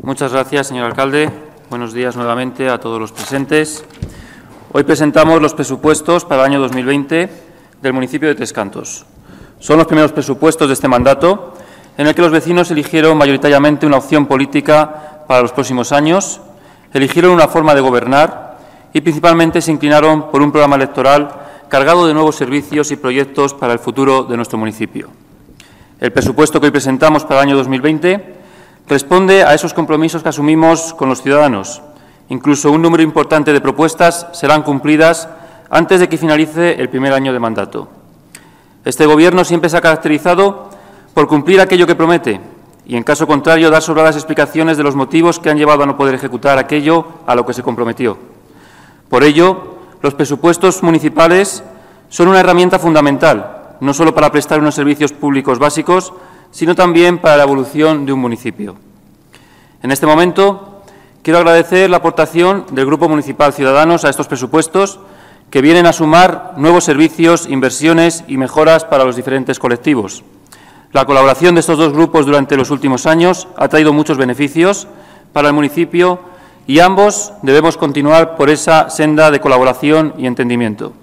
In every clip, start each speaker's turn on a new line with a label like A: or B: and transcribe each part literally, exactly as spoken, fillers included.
A: Muchas gracias, señor alcalde. Buenos días nuevamente a todos los presentes. Hoy presentamos los presupuestos para el año dos mil veinte del municipio de Tres Cantos. Son los primeros presupuestos de este mandato en el que los vecinos eligieron mayoritariamente una opción política para los próximos años, eligieron una forma de gobernar y principalmente se inclinaron por un programa electoral cargado de nuevos servicios y proyectos para el futuro de nuestro municipio. El presupuesto que hoy presentamos para el año dos mil veinte responde a esos compromisos que asumimos con los ciudadanos. Incluso un número importante de propuestas serán cumplidas antes de que finalice el primer año de mandato. Este Gobierno siempre se ha caracterizado por cumplir aquello que promete y, en caso contrario, dar sobradas explicaciones de los motivos que han llevado a no poder ejecutar aquello a lo que se comprometió. Por ello, los presupuestos municipales son una herramienta fundamental, no solo para prestar unos servicios públicos básicos, sino también para la evolución de un municipio. En este momento, quiero agradecer la aportación del Grupo Municipal Ciudadanos a estos presupuestos, que vienen a sumar nuevos servicios, inversiones y mejoras para los diferentes colectivos. La colaboración de estos dos grupos durante los últimos años ha traído muchos beneficios para el municipio y ambos debemos continuar por esa senda de colaboración y entendimiento.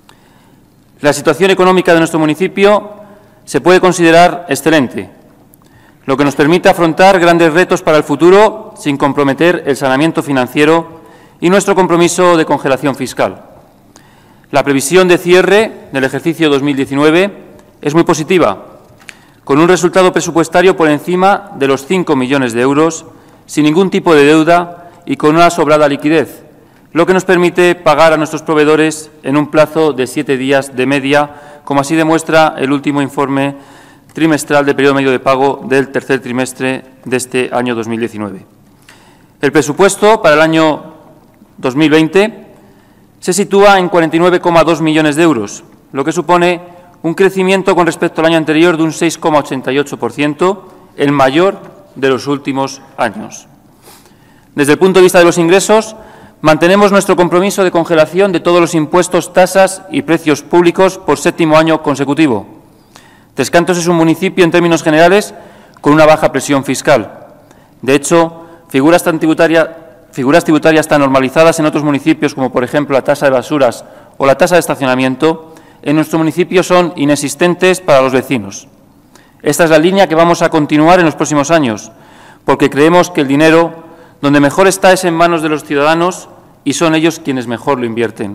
A: La situación económica de nuestro municipio se puede considerar excelente, lo que nos permite afrontar grandes retos para el futuro sin comprometer el saneamiento financiero y nuestro compromiso de congelación fiscal. La previsión de cierre del ejercicio dos mil diecinueve es muy positiva, con un resultado presupuestario por encima de los cinco millones de euros, sin ningún tipo de deuda y con una sobrada liquidez, lo que nos permite pagar a nuestros proveedores en un plazo de siete días de media, como así demuestra el último informe trimestral de periodo medio de pago del tercer trimestre de este año dos mil diecinueve. El presupuesto para el año dos mil veinte se sitúa en cuarenta y nueve coma dos millones de euros, lo que supone un crecimiento con respecto al año anterior de un seis coma ochenta y ocho por ciento, el mayor de los últimos años. Desde el punto de vista de los ingresos, mantenemos nuestro compromiso de congelación de todos los impuestos, tasas y precios públicos por séptimo año consecutivo. Tres Cantos es un municipio, en términos generales, con una baja presión fiscal. De hecho, figuras, tan tributaria, figuras tributarias tan normalizadas en otros municipios como, por ejemplo, la tasa de basuras o la tasa de estacionamiento, en nuestro municipio son inexistentes para los vecinos. Esta es la línea que vamos a continuar en los próximos años, porque creemos que el dinero donde mejor está es en manos de los ciudadanos y son ellos quienes mejor lo invierten.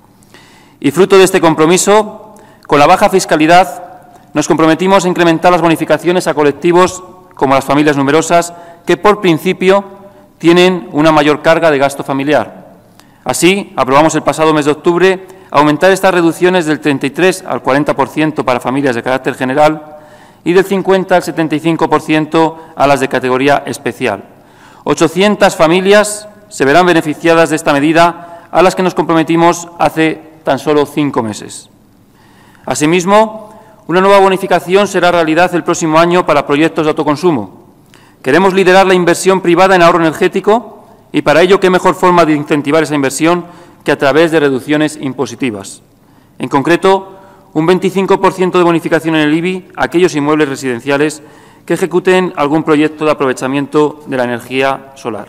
A: Y fruto de este compromiso, con la baja fiscalidad, nos comprometimos a incrementar las bonificaciones a colectivos como las familias numerosas, que por principio tienen una mayor carga de gasto familiar. Así, aprobamos el pasado mes de octubre aumentar estas reducciones del treinta y tres al cuarenta por ciento para familias de carácter general y del cincuenta al setenta y cinco por ciento a las de categoría especial. ochocientas familias se verán beneficiadas de esta medida, a las que nos comprometimos hace tan solo cinco meses. Asimismo, una nueva bonificación será realidad el próximo año para proyectos de autoconsumo. Queremos liderar la inversión privada en ahorro energético y, para ello, qué mejor forma de incentivar esa inversión que a través de reducciones impositivas. En concreto, un veinticinco por ciento de bonificación en el I B I a aquellos inmuebles residenciales que ejecuten algún proyecto de aprovechamiento de la energía solar.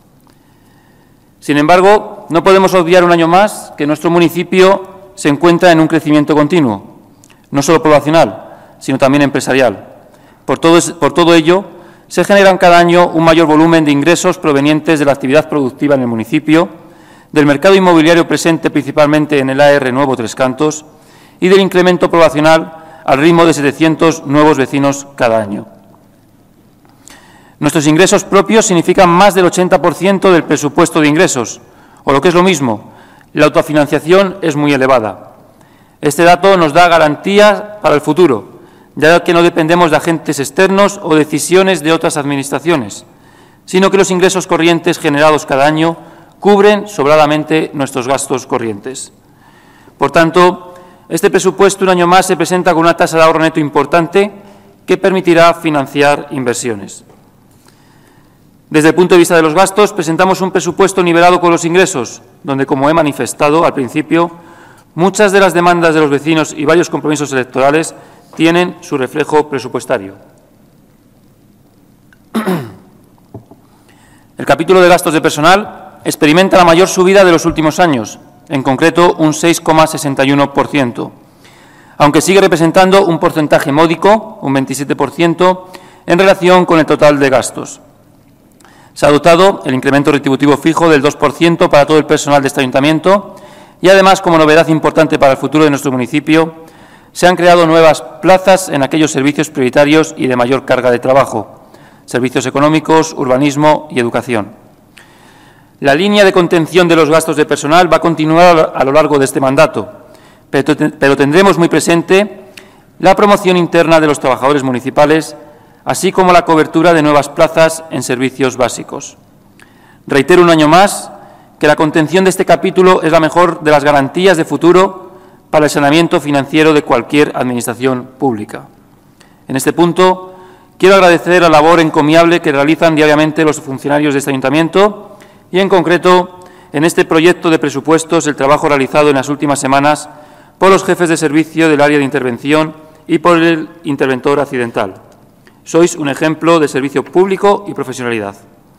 A: Sin embargo, no podemos obviar un año más que nuestro municipio se encuentra en un crecimiento continuo, no solo poblacional, sino también empresarial. Por todo, por todo ello, se generan cada año un mayor volumen de ingresos provenientes de la actividad productiva en el municipio, del mercado inmobiliario presente principalmente en el A R Nuevo Tres Cantos y del incremento poblacional al ritmo de setecientos nuevos vecinos cada año. Nuestros ingresos propios significan más del ochenta por ciento del presupuesto de ingresos, o lo que es lo mismo, la autofinanciación es muy elevada. Este dato nos da garantías para el futuro, ya que no dependemos de agentes externos o decisiones de otras administraciones, sino que los ingresos corrientes generados cada año cubren sobradamente nuestros gastos corrientes. Por tanto, este presupuesto un año más se presenta con una tasa de ahorro neto importante que permitirá financiar inversiones. Desde el punto de vista de los gastos, presentamos un presupuesto nivelado con los ingresos, donde, como he manifestado al principio, muchas de las demandas de los vecinos y varios compromisos electorales tienen su reflejo presupuestario. El capítulo de gastos de personal experimenta la mayor subida de los últimos años, en concreto un seis coma sesenta y uno por ciento, aunque sigue representando un porcentaje módico, un veintisiete por ciento, en relación con el total de gastos. Se ha adoptado el incremento retributivo fijo del dos por ciento para todo el personal de este ayuntamiento y, además, como novedad importante para el futuro de nuestro municipio, se han creado nuevas plazas en aquellos servicios prioritarios y de mayor carga de trabajo: servicios económicos, urbanismo y educación. La línea de contención de los gastos de personal va a continuar a lo largo de este mandato, pero tendremos muy presente la promoción interna de los trabajadores municipales, así como la cobertura de nuevas plazas en servicios básicos. Reitero un año más que la contención de este capítulo es la mejor de las garantías de futuro para el saneamiento financiero de cualquier administración pública. En este punto, quiero agradecer la labor encomiable que realizan diariamente los funcionarios de este ayuntamiento y, en concreto, en este proyecto de presupuestos, el trabajo realizado en las últimas semanas por los jefes de servicio del área de intervención y por el interventor accidental. Sois un ejemplo de servicio público y profesionalidad.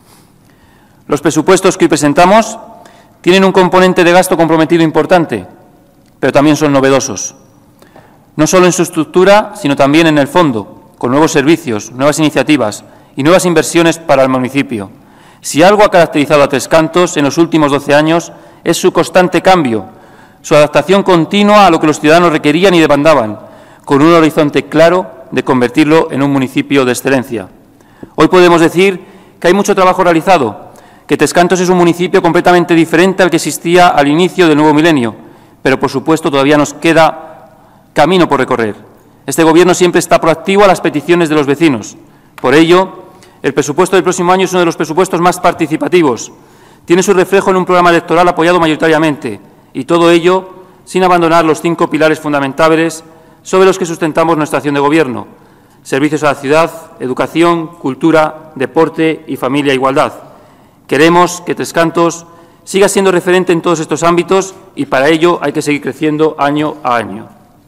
A: Los presupuestos que hoy presentamos tienen un componente de gasto comprometido importante, pero también son novedosos. No solo en su estructura, sino también en el fondo, con nuevos servicios, nuevas iniciativas y nuevas inversiones para el municipio. Si algo ha caracterizado a Tres Cantos en los últimos doce años es su constante cambio, su adaptación continua a lo que los ciudadanos requerían y demandaban, con un horizonte claro de convertirlo en un municipio de excelencia. Hoy podemos decir que hay mucho trabajo realizado, que Tres Cantos es un municipio completamente diferente al que existía al inicio del nuevo milenio, pero, por supuesto, todavía nos queda camino por recorrer. Este Gobierno siempre está proactivo a las peticiones de los vecinos. Por ello, el presupuesto del próximo año es uno de los presupuestos más participativos. Tiene su reflejo en un programa electoral apoyado mayoritariamente, y todo ello sin abandonar los cinco pilares fundamentales sobre los que sustentamos nuestra acción de Gobierno: servicios a la ciudad, educación, cultura, deporte y familia e igualdad. Queremos que Tres Cantos siga siendo referente en todos estos ámbitos y para ello hay que seguir creciendo año a año.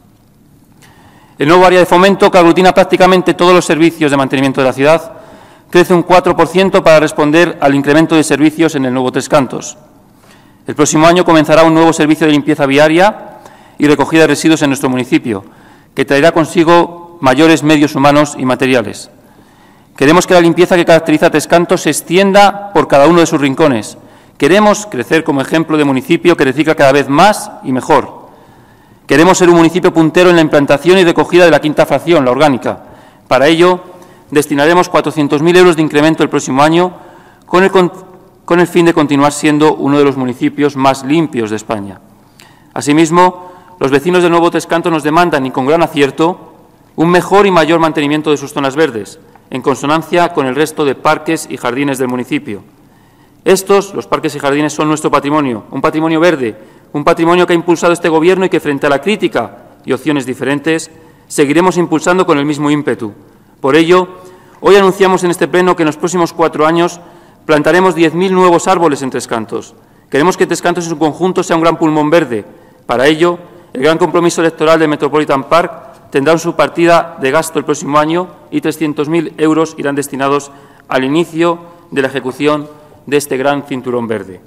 A: El nuevo área de fomento, que aglutina prácticamente todos los servicios de mantenimiento de la ciudad, crece un cuatro por ciento para responder al incremento de servicios en el nuevo Tres Cantos. El próximo año comenzará un nuevo servicio de limpieza viaria y recogida de residuos en nuestro municipio, que traerá consigo mayores medios humanos y materiales. Queremos que la limpieza que caracteriza a Tres Cantos se extienda por cada uno de sus rincones. Queremos crecer como ejemplo de municipio que recicla cada vez más y mejor. Queremos ser un municipio puntero en la implantación y recogida de la quinta fracción, la orgánica. Para ello, destinaremos cuatrocientos mil euros de incremento el próximo año, con el, con el fin de continuar siendo uno de los municipios más limpios de España. Asimismo, los vecinos del nuevo Tres Cantos nos demandan, y con gran acierto, un mejor y mayor mantenimiento de sus zonas verdes, en consonancia con el resto de parques y jardines del municipio. Estos, los parques y jardines, son nuestro patrimonio, un patrimonio verde, un patrimonio que ha impulsado este Gobierno y que, frente a la crítica y opciones diferentes, seguiremos impulsando con el mismo ímpetu. Por ello, hoy anunciamos en este Pleno que en los próximos cuatro años plantaremos diez mil nuevos árboles en Tres Cantos. Queremos que Tres Cantos en su conjunto sea un gran pulmón verde. Para ello, el gran compromiso electoral del Metropolitan Park tendrá su partida de gasto el próximo año y trescientos mil euros irán destinados al inicio de la ejecución de este gran cinturón verde.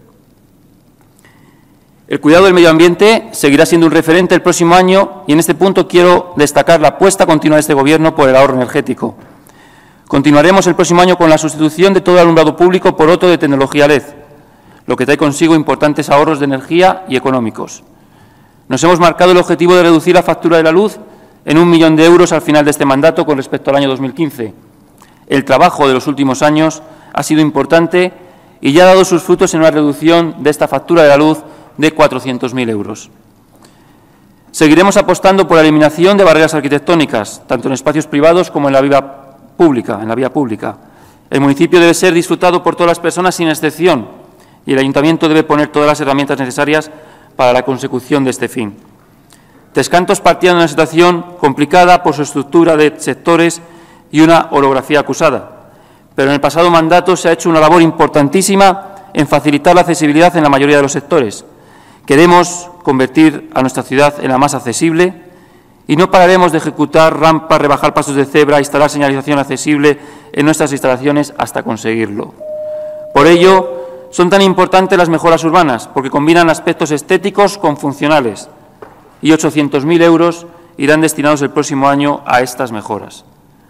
A: El cuidado del medio ambiente seguirá siendo un referente el próximo año y en este punto quiero destacar la apuesta continua de este Gobierno por el ahorro energético. Continuaremos el próximo año con la sustitución de todo el alumbrado público por otro de tecnología L E D, lo que trae consigo importantes ahorros de energía y económicos. Nos hemos marcado el objetivo de reducir la factura de la luz en un millón de euros al final de este mandato con respecto al año dos mil quince. El trabajo de los últimos años ha sido importante y ya ha dado sus frutos en una reducción de esta factura de la luz de cuatrocientos mil euros. Seguiremos apostando por la eliminación de barreras arquitectónicas, tanto en espacios privados como en la vía pública. En la vía pública. El municipio debe ser disfrutado por todas las personas sin excepción y el Ayuntamiento debe poner todas las herramientas necesarias para la consecución de este fin. Tres Cantos partía de una situación complicada por su estructura de sectores y una orografía acusada, pero en el pasado mandato se ha hecho una labor importantísima en facilitar la accesibilidad en la mayoría de los sectores. Queremos convertir a nuestra ciudad en la más accesible y no pararemos de ejecutar rampas, rebajar pasos de cebra, instalar señalización accesible en nuestras instalaciones hasta conseguirlo. Por ello, son tan importantes las mejoras urbanas, porque combinan aspectos estéticos con funcionales, y ochocientos mil euros irán destinados el próximo año a estas mejoras.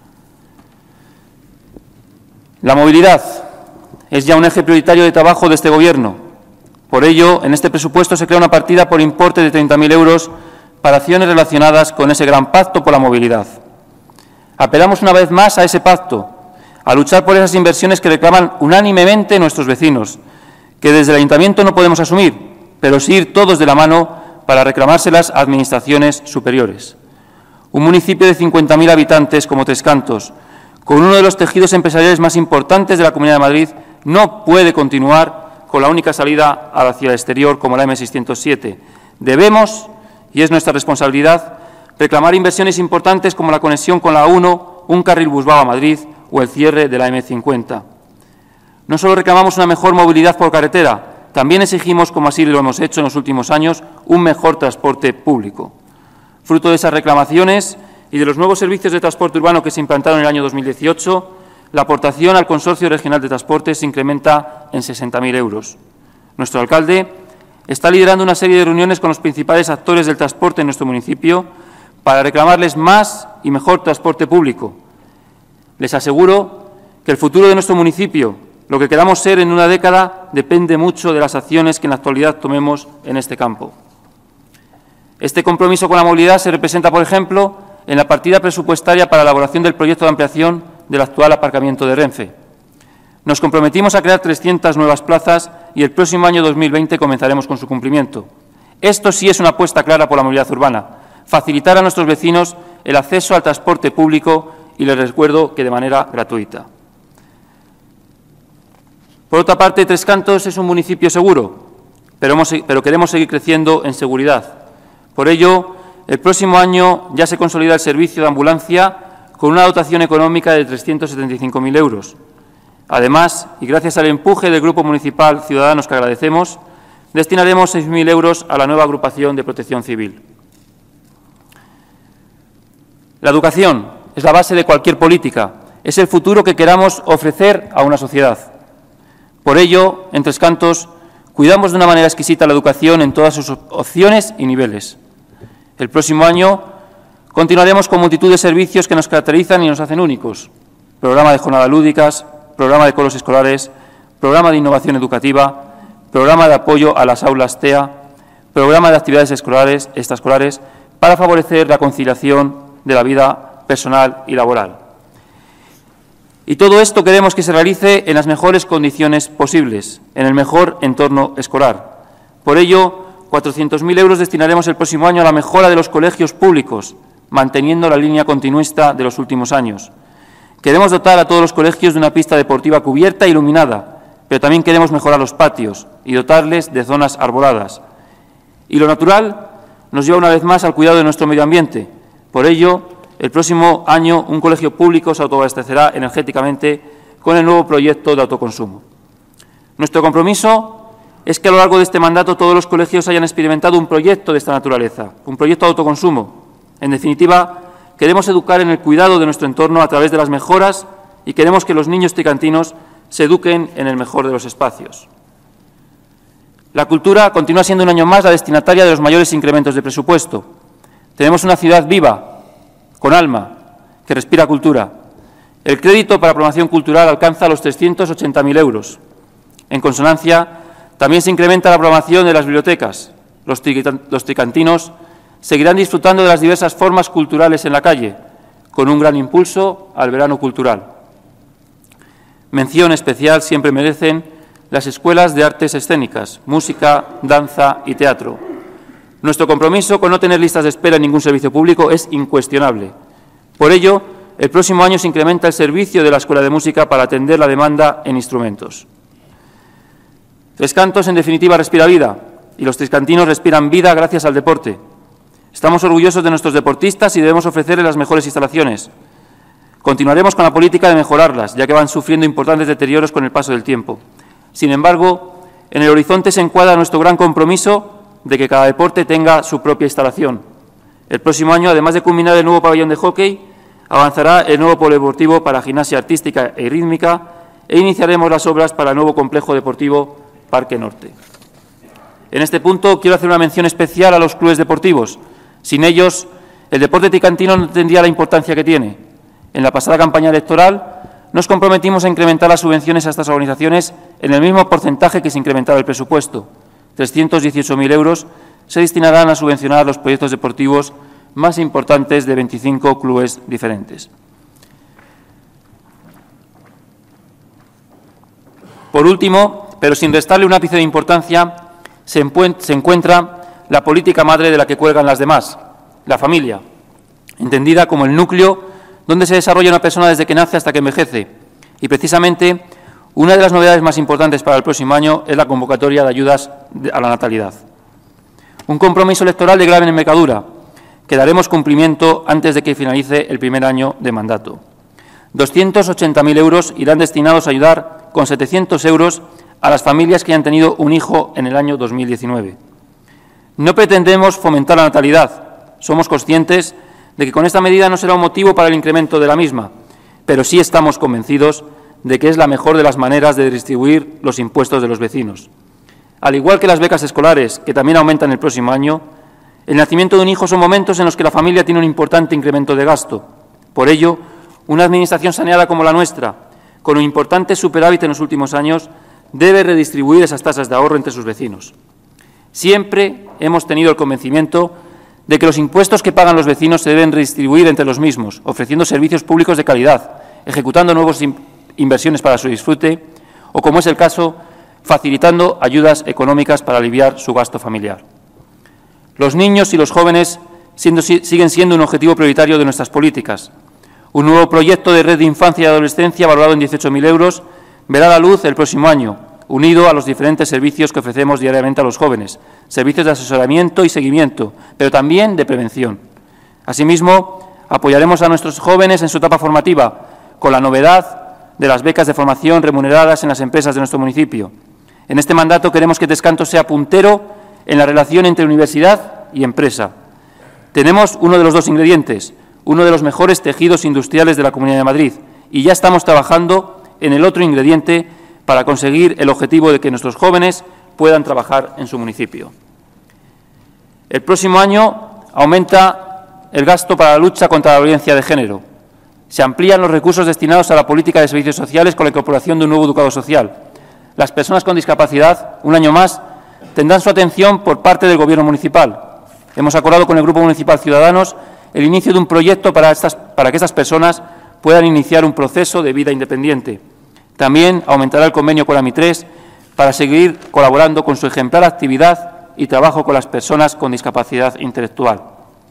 A: La movilidad es ya un eje prioritario de trabajo de este Gobierno. Por ello, en este presupuesto se crea una partida por importe de treinta mil euros para acciones relacionadas con ese gran pacto por la movilidad. Apelamos una vez más a ese pacto, a luchar por esas inversiones que reclaman unánimemente nuestros vecinos, que desde el Ayuntamiento no podemos asumir, pero sí ir todos de la mano para reclamárselas a administraciones superiores. Un municipio de cincuenta mil habitantes como Trescantos, con uno de los tejidos empresariales más importantes de la Comunidad de Madrid, no puede continuar con la única salida hacia el exterior como la eme seiscientos siete. Debemos, y es nuestra responsabilidad, reclamar inversiones importantes como la conexión con la A uno, un carril Busbao a Madrid o el cierre de la eme cincuenta. No solo reclamamos una mejor movilidad por carretera, también exigimos, como así lo hemos hecho en los últimos años, un mejor transporte público. Fruto de esas reclamaciones y de los nuevos servicios de transporte urbano que se implantaron en el año dos mil dieciocho, la aportación al Consorcio Regional de Transportes se incrementa en sesenta mil euros. Nuestro alcalde está liderando una serie de reuniones con los principales actores del transporte en nuestro municipio para reclamarles más y mejor transporte público. Les aseguro que el futuro de nuestro municipio, lo que queramos ser en una década, depende mucho de las acciones que en la actualidad tomemos en este campo. Este compromiso con la movilidad se representa, por ejemplo, en la partida presupuestaria para la elaboración del proyecto de ampliación del actual aparcamiento de Renfe. Nos comprometimos a crear trescientas nuevas plazas y el próximo año dos mil veinte comenzaremos con su cumplimiento. Esto sí es una apuesta clara por la movilidad urbana, facilitar a nuestros vecinos el acceso al transporte público y les recuerdo que de manera gratuita. Por otra parte, Trescantos es un municipio seguro, pero, hemos, pero queremos seguir creciendo en seguridad. Por ello, el próximo año ya se consolida el servicio de ambulancia con una dotación económica de trescientos setenta y cinco mil euros. Además, y gracias al empuje del Grupo Municipal Ciudadanos que agradecemos, destinaremos seis mil euros a la nueva agrupación de protección civil. La educación es la base de cualquier política, es el futuro que queramos ofrecer a una sociedad. Por ello, en Trescantos, cuidamos de una manera exquisita la educación en todas sus opciones y niveles. El próximo año continuaremos con multitud de servicios que nos caracterizan y nos hacen únicos. Programa de jornadas lúdicas, programa de colos escolares, programa de innovación educativa, programa de apoyo a las aulas T E A, programa de actividades escolares, extraescolares, para favorecer la conciliación de la vida personal y laboral. Y todo esto queremos que se realice en las mejores condiciones posibles, en el mejor entorno escolar. Por ello, cuatrocientos mil euros destinaremos el próximo año a la mejora de los colegios públicos, manteniendo la línea continuista de los últimos años. Queremos dotar a todos los colegios de una pista deportiva cubierta e iluminada, pero también queremos mejorar los patios y dotarles de zonas arboladas. Y lo natural nos lleva una vez más al cuidado de nuestro medio ambiente. Por ello, el próximo año un colegio público se autoabastecerá energéticamente con el nuevo proyecto de autoconsumo. Nuestro compromiso es que a lo largo de este mandato todos los colegios hayan experimentado un proyecto de esta naturaleza, un proyecto de autoconsumo. En definitiva, queremos educar en el cuidado de nuestro entorno a través de las mejoras y queremos que los niños tricantinos se eduquen en el mejor de los espacios. La cultura continúa siendo un año más la destinataria de los mayores incrementos de presupuesto. Tenemos una ciudad viva, con alma, que respira cultura. El crédito para promoción cultural alcanza los trescientos ochenta mil euros. En consonancia, también se incrementa la programación de las bibliotecas. Los, tri los tricantinos seguirán disfrutando de las diversas formas culturales en la calle, con un gran impulso al verano cultural. Mención especial siempre merecen las escuelas de artes escénicas, música, danza y teatro. Nuestro compromiso con no tener listas de espera en ningún servicio público es incuestionable. Por ello, el próximo año se incrementa el servicio de la Escuela de Música para atender la demanda en instrumentos. Trescantos, en definitiva, respira vida, y los trescantinos respiran vida gracias al deporte. Estamos orgullosos de nuestros deportistas y debemos ofrecerles las mejores instalaciones. Continuaremos con la política de mejorarlas, ya que van sufriendo importantes deterioros con el paso del tiempo. Sin embargo, en el horizonte se encuadra nuestro gran compromiso de que cada deporte tenga su propia instalación. El próximo año, además de culminar el nuevo pabellón de hockey, avanzará el nuevo polideportivo para gimnasia artística y rítmica e iniciaremos las obras para el nuevo complejo deportivo Parque Norte. En este punto quiero hacer una mención especial a los clubes deportivos. Sin ellos, el deporte ticantino no tendría la importancia que tiene. En la pasada campaña electoral nos comprometimos a incrementar las subvenciones a estas organizaciones en el mismo porcentaje que se incrementaba el presupuesto. trescientos dieciocho mil euros se destinarán a subvencionar los proyectos deportivos más importantes de veinticinco clubes diferentes. Por último, pero sin restarle un ápice de importancia, se encuentra la política madre de la que cuelgan las demás, la familia, entendida como el núcleo donde se desarrolla una persona desde que nace hasta que envejece. Y precisamente, una de las novedades más importantes para el próximo año es la convocatoria de ayudas a la natalidad. Un compromiso electoral de grave envergadura, que daremos cumplimiento antes de que finalice el primer año de mandato. doscientos ochenta mil euros irán destinados a ayudar con setecientos euros a las familias que hayan tenido un hijo en el año dos mil diecinueve. No pretendemos fomentar la natalidad. Somos conscientes de que con esta medida no será un motivo para el incremento de la misma, pero sí estamos convencidos de que es la mejor de las maneras de distribuir los impuestos de los vecinos. Al igual que las becas escolares, que también aumentan el próximo año, el nacimiento de un hijo son momentos en los que la familia tiene un importante incremento de gasto. Por ello, una administración saneada como la nuestra, con un importante superávit en los últimos años, debe redistribuir esas tasas de ahorro entre sus vecinos. Siempre hemos tenido el convencimiento de que los impuestos que pagan los vecinos se deben redistribuir entre los mismos, ofreciendo servicios públicos de calidad, ejecutando nuevas inversiones para su disfrute o, como es el caso, facilitando ayudas económicas para aliviar su gasto familiar. Los niños y los jóvenes siendo, siguen siendo un objetivo prioritario de nuestras políticas. Un nuevo proyecto de red de infancia y adolescencia valorado en dieciocho mil euros verá la luz el próximo año, unido a los diferentes servicios que ofrecemos diariamente a los jóvenes, servicios de asesoramiento y seguimiento, pero también de prevención. Asimismo, apoyaremos a nuestros jóvenes en su etapa formativa, con la novedad de las becas de formación remuneradas en las empresas de nuestro municipio. En este mandato queremos que Tescantos sea puntero en la relación entre universidad y empresa. Tenemos uno de los dos ingredientes, uno de los mejores tejidos industriales de la Comunidad de Madrid, y ya estamos trabajando en el otro ingrediente para conseguir el objetivo de que nuestros jóvenes puedan trabajar en su municipio. El próximo año aumenta el gasto para la lucha contra la violencia de género. Se amplían los recursos destinados a la política de servicios sociales con la incorporación de un nuevo educador social. Las personas con discapacidad, un año más, tendrán su atención por parte del Gobierno municipal. Hemos acordado con el Grupo Municipal Ciudadanos el inicio de un proyecto para, estas, para que estas personas puedan iniciar un proceso de vida independiente. También aumentará el convenio con la MITRES para seguir colaborando con su ejemplar actividad y trabajo con las personas con discapacidad intelectual.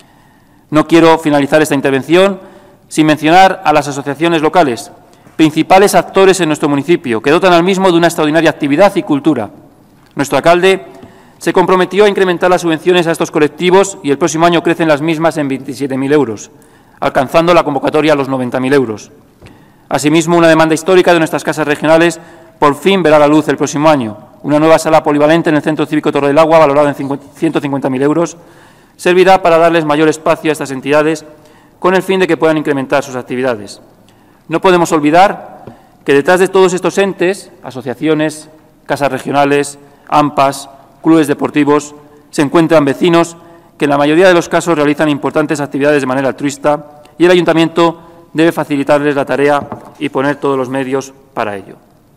A: No quiero finalizar esta intervención sin mencionar a las asociaciones locales, principales actores en nuestro municipio, que dotan al mismo de una extraordinaria actividad y cultura. Nuestro alcalde se comprometió a incrementar las subvenciones a estos colectivos y el próximo año crecen las mismas en veintisiete mil euros, alcanzando la convocatoria a los noventa mil euros. Asimismo, una demanda histórica de nuestras casas regionales por fin verá la luz el próximo año. Una nueva sala polivalente en el Centro Cívico Torre del Agua, valorada en ciento cincuenta mil euros, servirá para darles mayor espacio a estas entidades con el fin de que puedan incrementar sus actividades. No podemos olvidar que detrás de todos estos entes, asociaciones, casas regionales, AMPAs, clubes deportivos, se encuentran vecinos que en la mayoría de los casos realizan importantes actividades de manera altruista y el Ayuntamiento debe facilitarles la tarea y poner todos los medios para ello.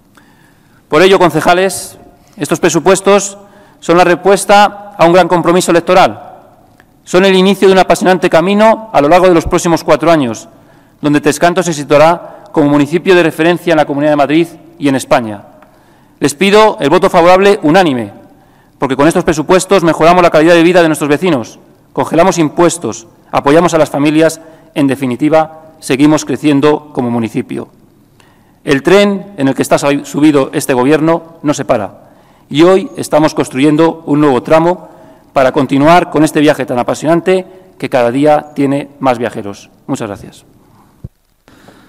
A: Por ello, concejales, estos presupuestos son la respuesta a un gran compromiso electoral. Son el inicio de un apasionante camino a lo largo de los próximos cuatro años, donde Tescantos se situará como municipio de referencia en la Comunidad de Madrid y en España. Les pido el voto favorable unánime, porque con estos presupuestos mejoramos la calidad de vida de nuestros vecinos, congelamos impuestos, apoyamos a las familias, en definitiva, seguimos creciendo como municipio. El tren en el que está subido este Gobierno no se para y hoy estamos construyendo un nuevo tramo para continuar con este viaje tan apasionante que cada día tiene más viajeros. Muchas gracias.